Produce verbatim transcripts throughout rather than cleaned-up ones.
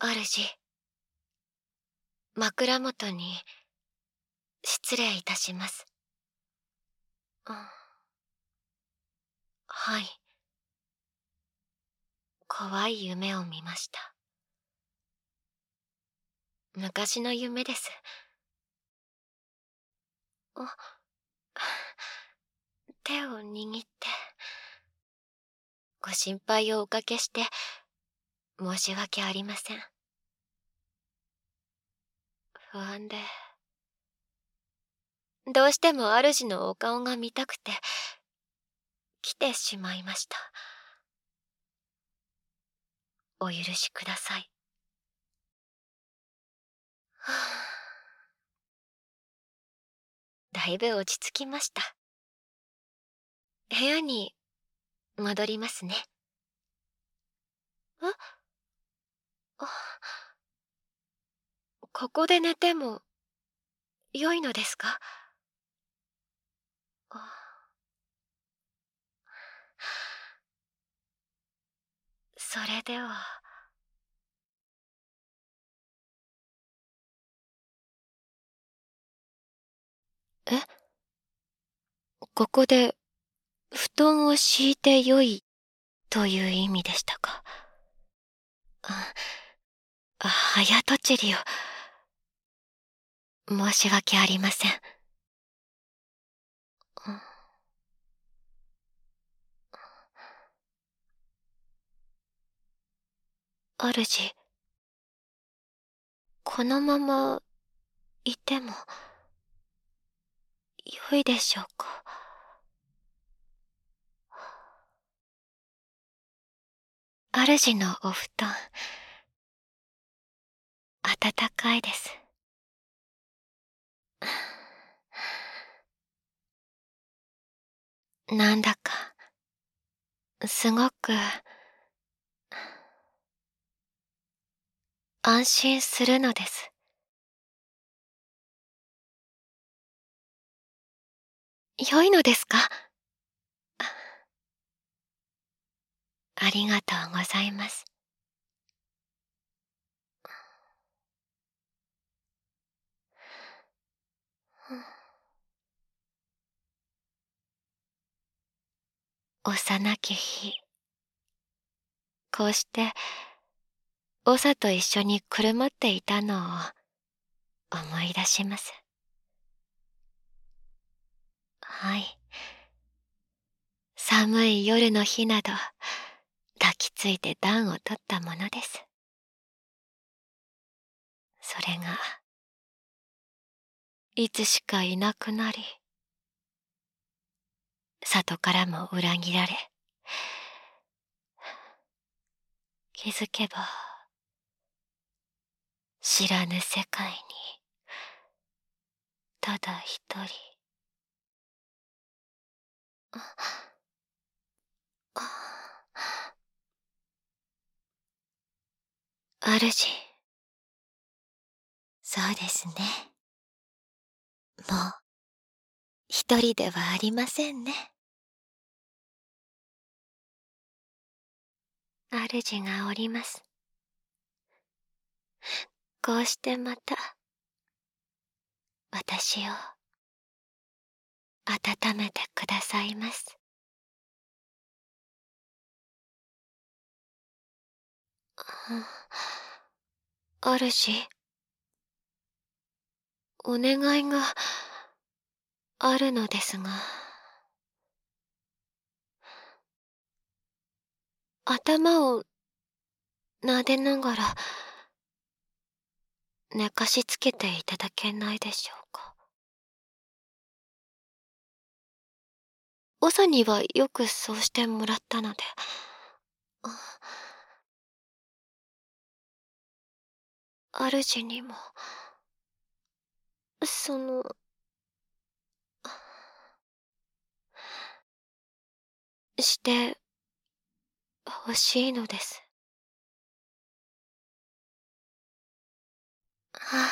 主、枕元に失礼いたします。うん、はい。怖い夢を見ました。昔の夢です。あ、手を握って。ご心配をおかけして申し訳ありません。不安で。どうしても主のお顔が見たくて来てしまいました。お許しください。はあ、だいぶ落ち着きました。部屋に戻りますね。え？あ、ここで寝ても良いのですか？あ、それでは。え？ここで布団を敷いて良いという意味でしたか？あ、早とちりを。申し訳ありません。うん、主、このままいても良いでしょうか？主のお布団、暖かいです。なんだか、すごく、安心するのです。良いのですか？ありがとうございます。幼き日、こうして長と一緒にくるまっていたのを思い出します。はい。寒い夜の日など抱きついて暖を取ったものです。それがいつしかいなくなり、里からも裏切られ、気づけば知らぬ世界にただ一人。主、そうですね。もう一人ではありませんね。主がおります。こうしてまた私を温めてくださいます。主、お願いがあるのですが、頭を撫でながら寝かしつけていただけないでしょうか？長にはよくそうしてもらったので。主にもそのして欲しいのです。は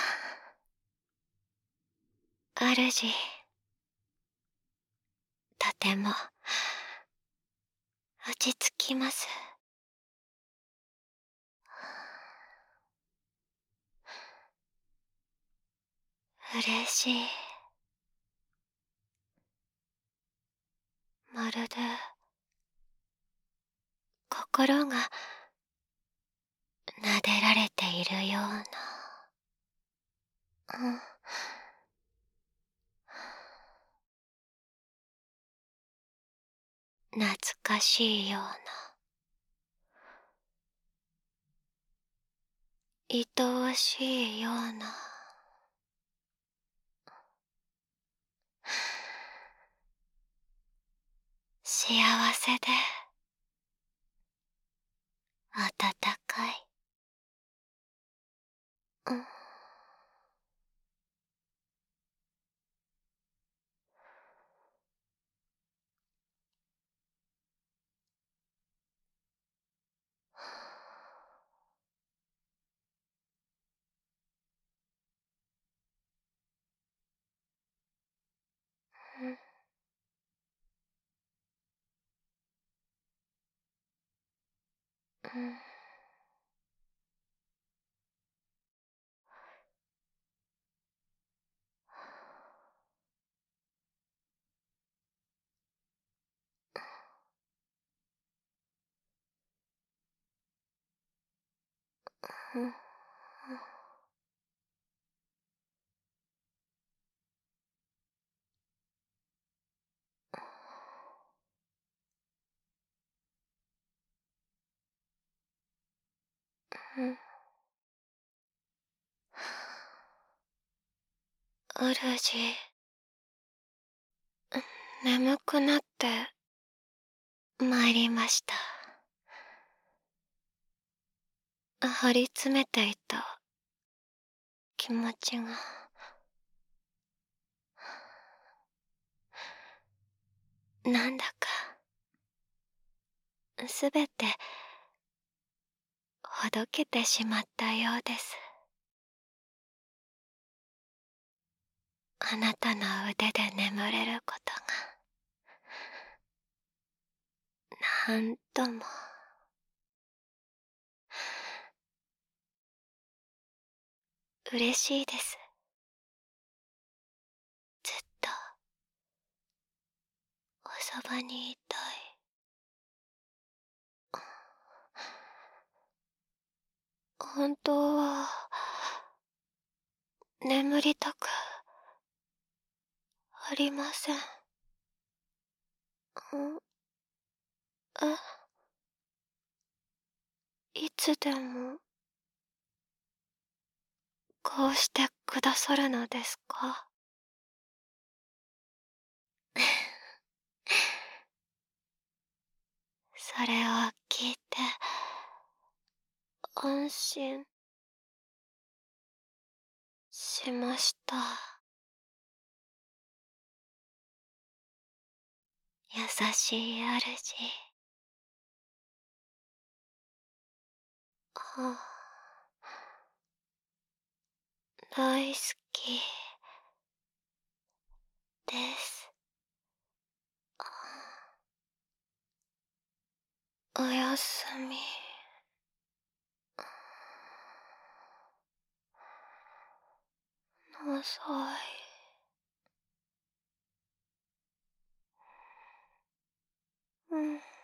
あ、主、とても落ち着きます。 嬉しい。まるで心が撫でられているような、うん、懐かしいような、愛おしいような、幸せで温かい。うん、うん、うん、うん、うん。あるじ、眠くなって参りました。張り詰めていた気持ちが、なんだか、すべて、ほどけてしまったようです。あなたの腕で眠れることが、なんとも、嬉しいです。ずっと、おそばにいたい。本当は、眠りたく、ありません。んえ、いつでも、こうしてくださるのですか？それを聞いて、安心しました。優しい主。はあ、大好きです。おやすみなさい。うん。